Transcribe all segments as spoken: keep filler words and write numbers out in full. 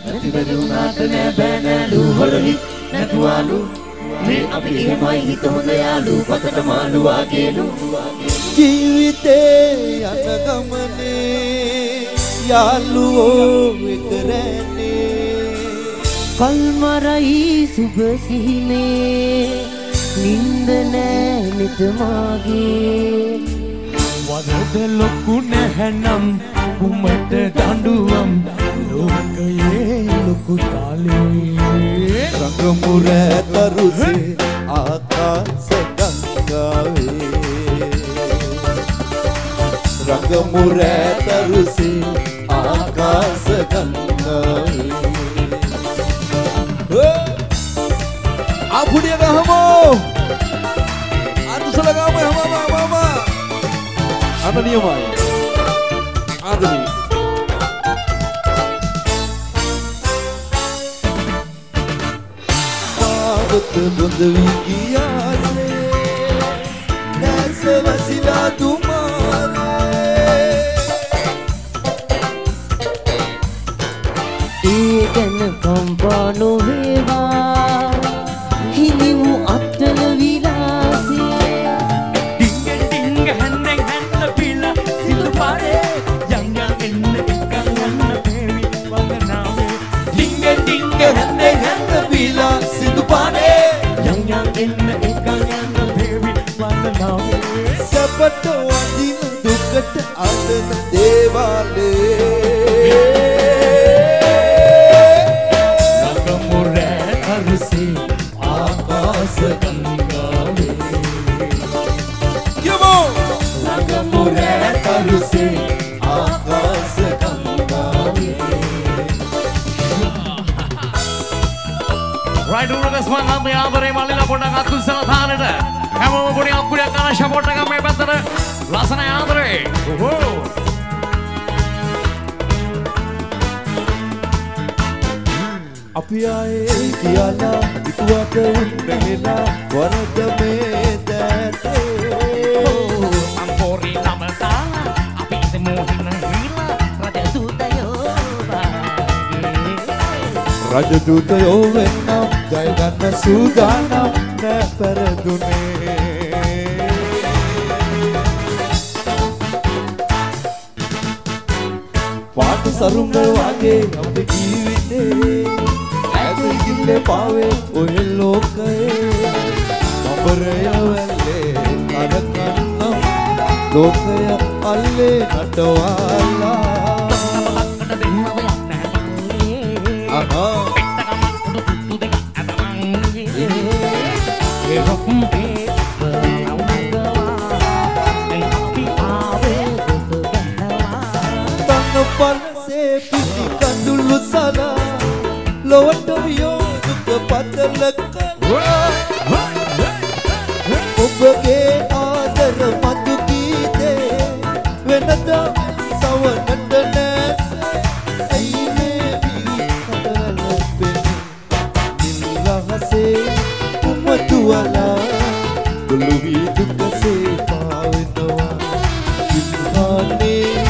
නැතිවරුණාට නෑ බෑ නෑලු හොරහි නැතුවාලු මේ අපි එහෙමයි හිත හොඳ යාලු පතට මාළු වාගේලු ජීවිතේ යන ගමනේ යාළුවෝ විතරනේ කල්මරයි සුබ සිහිනේ නින්ද නෑ නිතමාගේ වදද ලොකු නැහැනම් උමට දඬුවම් ලෝකයේ ලොකු තාලේ රංගමුර තරුසේ ආකාශ ගංගාවේ රංගමුර තරුසේ ආකාශ ගංගාවේ ආපුඩිය ගහමෝ අනුසල ගාමෝ හමම මම අන්න නියමයි ආදමි පාවත බොඳ වී ගියාසේ නැස වසිලා තුමාරේ ඒ ගැන කම්පා නොවේවා හිමිමු අත්තල විලාසේ ඩිංග ඩිංග හැන්නෙන් හැන්න පිලා සිදු පාරේ යම් යම් එන්න එකක් යන්න පේවි වන්දනාවේ ඩිංග ඩිංග හැන්නෙන් හැන්න පිලා සිදු පාරේ යම් යම් එන්න එකක් යන්න පේවි වන්දනාවේ සපට වදින දුකට අදන දේවාලේ ආකාශ ගංගාවේ යමෝ රංගමුර තරුසේ ආකාශ ගංගාවේ right over this one නම් යාවරේ මල්ලිලා පොඩක් අත්කුසල තාලෙට හැමෝම පොඩි අක්කුඩියක් ගන්න සපෝට් එකක් මේ පැත්තට ලස්සන යාදරේ ඕහෝ අපි ආයේ කියලා ඉතුවට උන්නේලා වරද මේ දැතේ අම්පෝරි නමතා අපි ඉත මොහින හිලා රජ දූතයෝ රජ දූතයෝ වෙන්නම් ජය ගන්න සූදානම් නෑ පෙරදුනේ පාට සරුංග වගේ අපේ ජීවිතේ ඇතිගිල්ලේ පාවේ ඔය ලෝකයේ බඹරය වැල්ලේ කරකන්නම් ලෝකය අල්ලේ නටවාලා අහා පනසේ පිටි කඳුළු සලා ලොවට වියෝ දුක පතලක ඔබගේ ආදර මතු ගීතේ වෙනදා සවනට නැස ඇයි මේ වී කඩල පෙනේ නිරහසේ උමතුවලා ගොළු වී දුකසේ පාවෙනවා සිංහානේ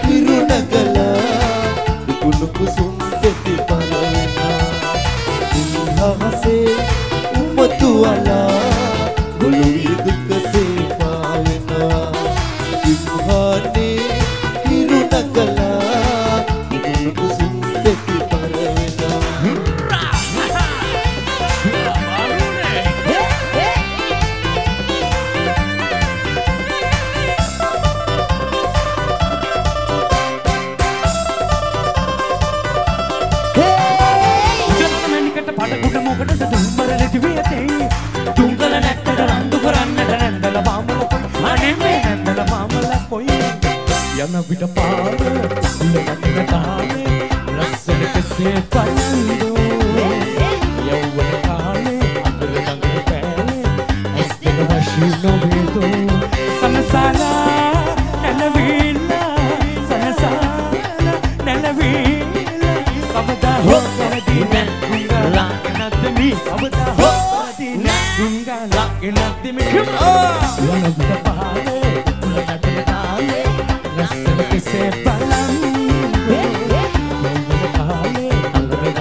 කුසුම් දෙති පලවෙනා නිහාසේ උමතුවලා ගොළුවී දුකසේ පාවෙනවා සිංහානේ හිරුනකලා කුසුම් දෙති පලවෙනා පඩකුඩ මොකටද දුම්බර නැති වෙතේ දුම්කල නැත්තට රණ්ඩු කරන්නට නැන්දල බාමල කොයි අනේ මේ නැන්දල බාමල කොයි යන විට පාර උලකට තානේ ලස්සන කෙසේ පයන්දෝ යවුවන කාලේ අතර ළඟ පෑනේ ඇස් දෙක වශී නොවේදෝ සනසලා නැලවිලා සනසලා නැලවිලා කවදා හෝ නැති නැ me, I'm with the hot Dunga lock in at the me. You wanna be the party, you wanna be the party. Let's say palam. You wanna be the party, I'm gonna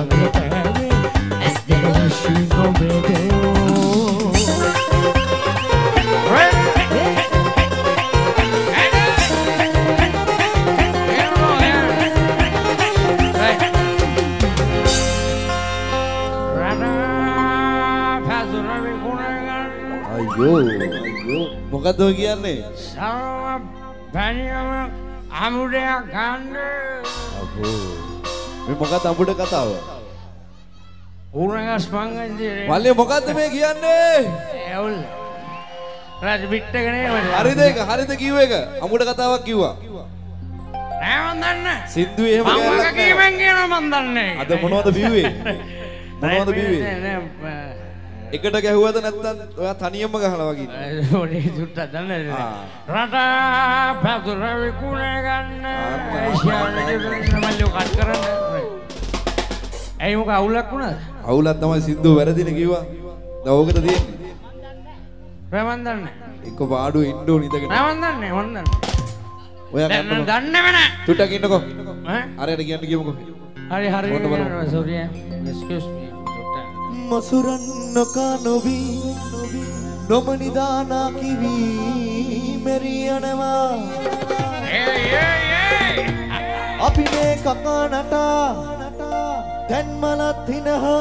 අයියෝ අයියෝ මොකද්ද ඔය කියන්නේ? සම බැනියම අමුඩයක් ගන්න. අපෝ මේ මොකක්ද අඹුඩ කතාව? උරගස් පංගන්ජේ. මල්ලේ මොකද්ද මේ කියන්නේ? එවුල්. රාජ පිටකනේ මම. හරිද ඒක? හරිද කිව්ව එක? අඹුඩ කතාවක් කිව්වා. නෑ මන් දන්නේ. සින්දුවේ එහෙම මම ගෑල්ලක් නෑ. කීමෙන් කියනවා මන් දන්නේ. අද මොනවද බිව්වේ? මොනවද බිව්වේ? එකට ගැහුවද නැත්නම් ඔයා තනියම ගහලා වගේ? ඔනේ සුට්ට දන්නේ. ආ. රට පැදුර විකුණ ගන්න. ඒෂාලේ මල්ලෝ කට් කරන්න. ඇයි මොක අවුලක් වුණාද? අවුලක් තමයි සින්දුව වැරදින කිව්වා. දැන් ඕකද තියෙන්නේ? මන් දන්නේ. එක්ක පාඩුවේ ඉන්න ඕන ඉඳගෙන. මන් දන්නේ මන් දන්නේ. ඔයා දැන් ගන්නකො. දන්නේම නෑ. චුට්ටක් ඉන්නකො. ඈ? අරයට කියන්න කියමුකෝ. හරි හරි. මොන්න බලමු. sorry. excuse me. මසුරන් නොකා නොවි නොමනිදානා කිවි මෙරියනවා ඒ ඒ ඒ අපි මේ කකා නටා දැන් මලත් හිනහා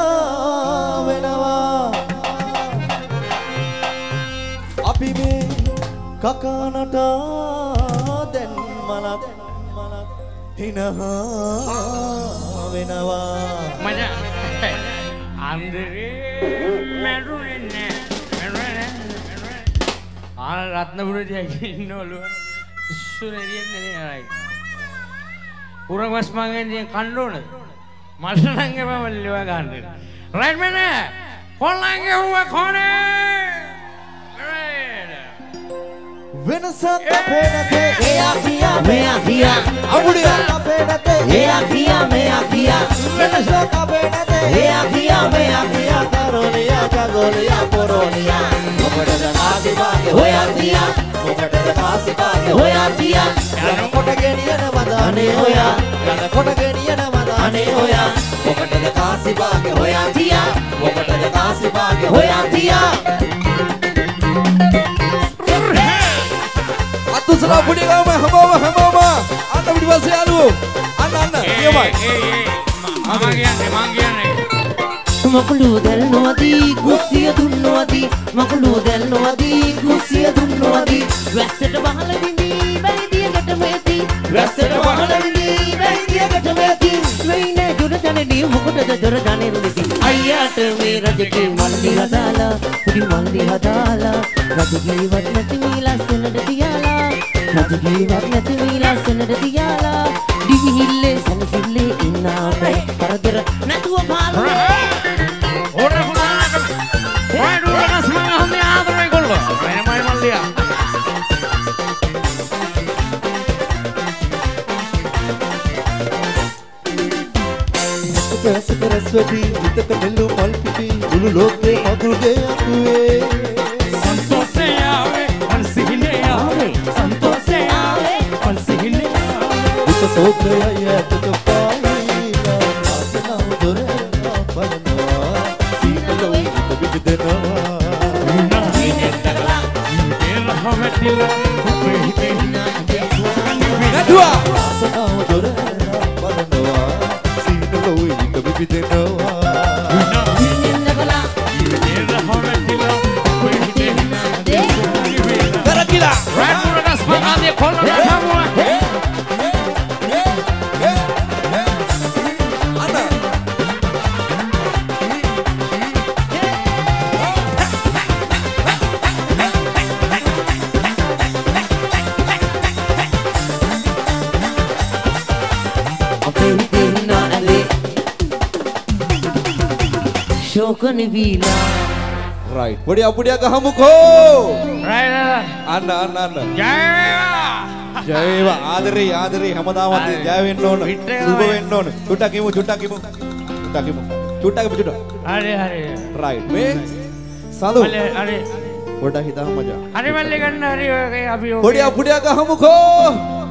වෙනවා අපි මේ කකා නටා දැන් මලත් හිනහා වෙනවා මචං අන්දරේ මැරුනේ නෑ මැරුනේ නෑ ආ රත්නපුරදී ඉන්නවලු සුරේරියන්නේ නෑ පුරවස් මංගෙන් කන්න ඕනද මල්ලංගේ මල්ලිව ගන්න රයිට් මනේ කොල්ලංගේ හුව කොනේ වෙනසක් අපේ නැතේ එයා කියා මෙයා කියා අමුඩියක් අපේ නැතේ එයා කියා මෙයා කියා වෙනසක් අපේ නැතේ එයා කියා මෙයා කියා කරෝනියා චගෝලියා පොරෝනියා මොකටද කාසි භාගේ හොයා තියා මොකටද කාසි පාගේ හොයා තියා යන කොට ගෙනියන වද අනේ ඔයා යන කොට ගෙනියන වද අනේ ඔයා මොකටද කාසි පාගේ හොයා තියා මොකටද කාසි පාගේ හොයා තියා අතුසලා පුඩි ගාම හැමෝම හැමෝම අන්න පිටිපස්සේ යාළුවෝ අන්න අන්න කියමයි ඒ ඒ මම කියන්නේ මං කියන්නේ මකුළු දැල් නොවදී කුස්සිය දුන්නවදී මකුළු දැල් නොවදී කුස්සිය දුන්නවදී වැස්සට බහල විඳී බැරිදියකට මෙති වැස්සට බහල විඳී බැරිදියකට මෙති වෙයිනේ ජොර ජනේදී මොකටද ජොර ජනේදී අයියාට මේ රජකේ මල්ලි හදාලා පුඩි මල්ලි හදාලා රජකේ වත් නැති මේ ලස්සනට තියාලා රජකේ වත් නැති මේ ලස්සනට තියාලා දිවිහිල්ලේ සනසිල්ලේ ඉන්න අපේ කරදර නැතුව පාලනේ ඕන පුරාට වයි දුරස් මං හොඳේ ආදරේ කොල්ල වෙනමයි මල්ලියා සකරස්වති හිතක නෙල්ලු මල් පිටි මුළු ලෝකේ මధుරේ අතුවේ संतोषे आवे हंसिले आवे संतोषे आवे हंसिले දුක සෝකය යටට පායිලා ආසනාව දොර බලනවා සීතල උඩ විදිනවා නැතුවා ආසනාව දොර බලනවා සීතල උඩ විදිනවා කරකිලා රාජුරගස් මගාදී කොල්ලට හමුවා ශෝකනි වීලා රයිට් පොඩි අපුඩියක් ගහමුකෝ රයිට් අන්න අන්න අන්න ජය ජය වේවා ආදරේ ආදරේ හැමදාම ජය වෙන්න ඕන සුබ වෙන්න ඕන චුට්ටක් කිමු චුට්ටක් කිමු චුට්ටක් කිමු චුට්ටක් කිමු චුට්ටක් හරි හරි රයිට් මේ සඳු හරි හරි පොඩ්ඩක් හිතන්න මචං හරි මල්ලි ගන්න හරි ඔය අපි පොඩි අපුඩියක් ගහමුකෝ